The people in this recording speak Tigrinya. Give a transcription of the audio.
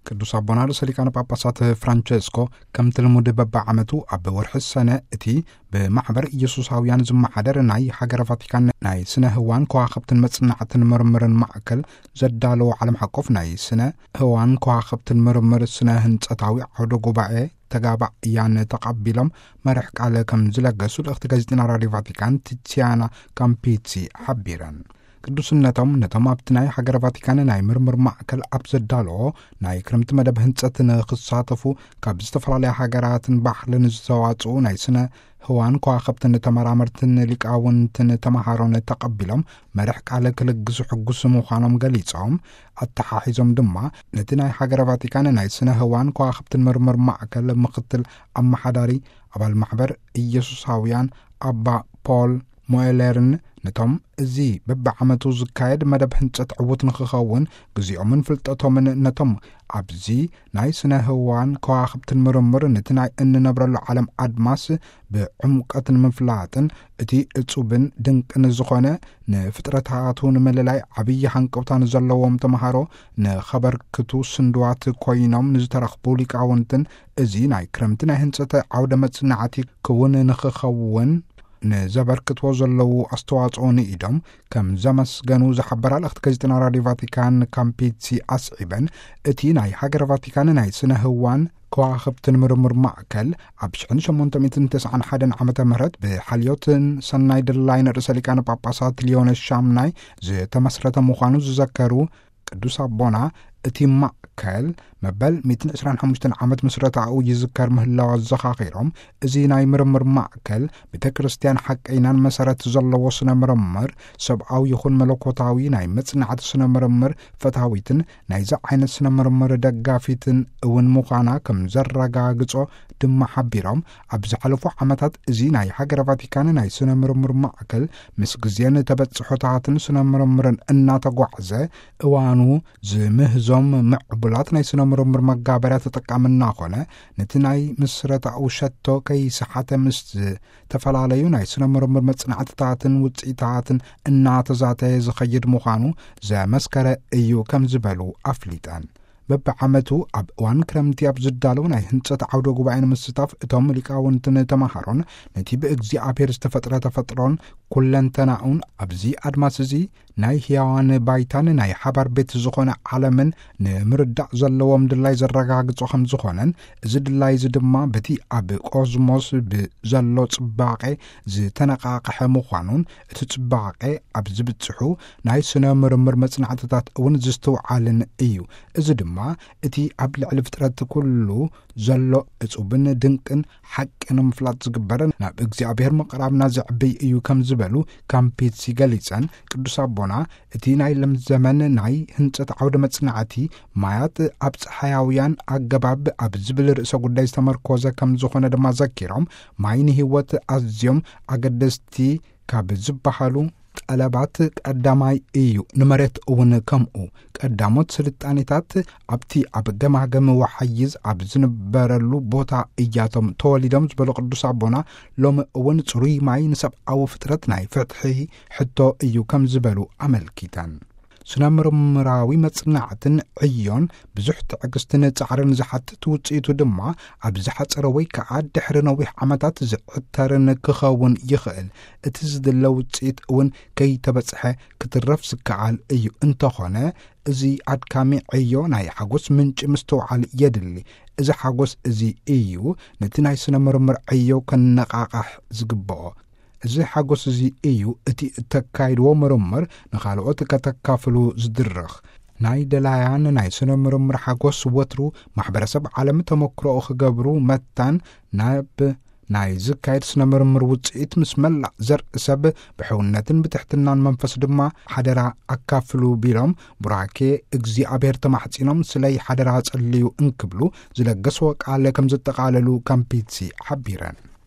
ቅዱስ አቡነ ሊቃነ ጳጳሳት ፍራንቼስኮ ከም ትልሙድ በበዓመቱ ኣብ ወርሒ ሰነ እቲ ብማሕበር ኢየሱሳውያን ዝመሓደር ናይ ሃገረ ቫቲካን ናይ ስነ ህዋን ከዋኽብትን መጽናዕትን ምርምርን ማዕከል ዘዳለዎ ዓለም ሓቆፍ ናይ ስነ ህዋን ከዋኽብትን ምርምር ስነ ህንጸታዊ ዓውደ ጉባኤ ተጋባእያን ተቐቢሎም መርሕ ቃል ከም ዝለገሱ ልእኽቲ ጋዜጢና ራድዮ ቫቲካን ቲዚያና ካምፒሲ ሓቢረን። ቅዱስነቶም ነቶም ኣብቲ ናይ ሃገረ ቫቲካን ናይ ምርምር ማዕከል ኣብ ዘዳለዎ ናይ ክረምቲ መደብ ህንጸት ንኽሳተፉ ካብ ዝተፈላለያ ሃገራትን ባሕልን ዝተዋጽኡ ናይ ስነ ህዋን ከዋኽብትን ተመራመርትን ሊቃውንትን ተምሃሮን ተቐቢሎም መርሕ ቃል ክልግሱ ሕጉስ ምዃኖም ገሊጾም ኣተሓሒዞም ድማ ነቲ ናይ ሃገረ ቫቲካን ናይ ስነ ህዋን ከዋኽብትን ምርምር ማዕከል ምኽትል ኣመሓዳሪ ኣባል ማሕበር ኢየሱሳውያን ኣባ ፖል ሞኤለርን ነቶም እዚ በብዓመቱ ዝካየድ መደብ ህንጸት ዕውት ንክኸውን ግዚኦምን ፍልጠቶምን ነቶም ኣብዚ ናይ ስነ ህዋን ከዋኽብትን ምርምር ነቲ ናይ እንነብረሉ ዓለም ኣድማስ ብዕምቀትን ምፍላጥን እቲ እጹብን ድንቅን ዝኾነ ንፍጥረታቱ ንምልላይ ዓብዪ ሃንቀውታ ዘለዎም ተምሃሮ ንኸበርክቱ ስንድዋት ኮይኖም ንዝተረኽቡ ሊቃውንትን እዚ ናይ ክረምቲ ናይ ህንጸት ዓውደ መጽናዕቲ ክውን ንክኸውን ንዘበርክትዎ ዘለዉ ኣስተዋጽኦ ንኢዶም ከም ዘመስገኑ ዝሓበራ ልእኽቲ ጋዜጢና ራድዮ ቫቲካን ካምፒሲ ኣስዒበን እቲ ናይ ሃገረ ቫቲካን ናይ ስነ ህዋን ከዋኽብትን ምርምር ማዕከል ኣብ 1891 ዓመተ ምህረት ብሓልዮትን ሰናይ ድላይን ርእሰ ሊቃነ ጳጳሳት ሊዮን ሻምናይ ዝተመስረተ ምዃኑ ዝዘከሩ ቅዱስ ኣቦና እቲ ማዕከል መበል 125 ዓመት ምስረታኡ ይዝከር ምህላዋ ዘኻኺሮም እዚ ናይ ምርምር ማዕከል ቤተ ክርስቲያን ሓቀይናን መሰረት ዘለዎ ስነ ምርምር ሰብኣዊ ይኹን መለኮታዊ ናይ መጽናዕቲ ስነ ምርምር ፈታዊትን ናይዚ ዓይነት ስነ ምርምር ደጋፊትን እውን ምዃና ከም ዘረጋግጾ ድማ ሓቢሮም ኣብ ዝሓለፉ ዓመታት እዚ ናይ ሃገረ ቫቲካን ናይ ስነ ምርምር ማዕከል ምስ ግዜን ተበጽሖታትን ስነ ምርምርን እናተጓዕዘ እዋኑ ዝምህዞም ምዕቡላት ናይ ስነ ምርምር መጋበርያ ተጠቃምና ኾነ ነቲ ናይ ምስረታኡ ሸቶ ከይስሓተ ምስ ተፈላለዩ ናይ ስነ ምርምር መጽናዕትታትን ውጽኢታትን እናተዛተየ ዝኸይድ ምዃኑ ዘመስከረ እዩ ከም ዝበሉ ኣፍሊጠን። በብዓመቱ ኣብ እዋን ክረምቲ ኣብ ዝዳለው ናይ ህንጸት ዓውደ ጉባኤ ንምስታፍ እቶም ሊቃውንትን ተምሃሮን ነቲ ብእግዚአብሔር ዝተፈጥረ ተፈጥሮን ኩለንተናኡን ኣብዚ ኣድማስ እዚ ናይ ህያዋን ባይታን ናይ ሓባር ቤት ዝኾነ ዓለምን ንምርዳእ ዘለዎም ድላይ ዘረጋግጾ ከም ዝኾነን እዚ ድላይ እዚ ድማ በቲ ኣብ ኮዝሞስ ብዘሎ ጽባቐ ዝተነቃቅሐ ምዃኑን እቲ ጽባቐ ኣብ ዝብጽሑ ናይ ስነ ምርምር መጽናዕትታት እውን ዝስተውዓልን እዩ። እዚ ድማ እቲ ኣብ ልዕሊ ፍጥረት ኩሉ ዘሎ እጹብን ድንቅን ሓቅን ምፍላጥ ዝግበረን ናብ እግዚአብሔር መቕራብና ዝዕብይ እዩ ከም ዝበሉ ካምፒሲ ገሊጸን ቅዱስ ኣቦና እቲ ናይ ለም ዘመን ናይ ህንጸት ዓውደ መጽናዕቲ ማያት ኣብ ፀሓያውያን ኣገባብ ኣብ ዝብል ርእሰ ጉዳይ ዝተመርኮዘ ከም ዝኾነ ድማ ዘኪሮም ማይ ንህይወት ኣዝዮም ኣገደስቲ ካብ ዝበሃሉ ጠለባት ቀዳማይ እዩ ንመሬት እውን ከምኡ ቀዳሞት ስልጣኔታት ኣብቲ ኣብ ገማገም ወሓይዝ ኣብ ዝነበረሉ ቦታ እያቶም ተወሊዶም ዝበሉ ቅዱስ ኣቦና ሎሚ እውን ጽሩይ ማይ ንሰብኣዊ ፍጥረት ናይ ፍትሒ ሕቶ እዩ ከም ዝበሉ ኣመልኪተን። ስነ ምርምራዊ መጽናዕትን ዕዮን ብዙሕ ትዕግስትን ጻዕርን ዝሓትት ውጽኢቱ ድማ ኣብ ዝሓፀረ ወይ ከዓ ድሕሪ ነዊሕ ዓመታት ዝዕተርን ክኸውን ይኽእል። እቲ ዝድለ ውጽኢት እውን ከይተበጽሐ ክትረፍ ዝከኣል እዩ እንተኾነ እዚ ኣድካሚ ዕዮ ናይ ሓጎስ ምንጭ ምስተውዓል የድሊ። እዚ ሓጎስ እዚ እዩ ነቲ ናይ ስነ ምርምር ዕዮ ከነቃቃሕ ዝግብኦ። እዚ ሓጎስ እዚ እዩ እቲ እተካይድዎ ምርምር ንኻልኦት ከተካፍሉ ዝድርኽ። ናይ ደላያን ናይ ስነ ምርምር ሓጎስ ወትሩ ማሕበረሰብ ዓለም ተመክሮኡ ክገብሩ መታን ናብ ናይ ዝካየድ ስነ ምርምር ውጽኢት ምስ መላእ ዘርኢ ሰብ ብሕውነትን ብትሕትናን መንፈስ ድማ ሓደራ ኣካፍሉ ቢሎም ቡራኬ እግዚአብሔር ተማሕጺኖም ስለይ ሓደራ ጸልዩ እንክብሉ ዝለገስዎ ቃል ከም ዘጠቓለሉ ካምፒሲ ሓቢረን።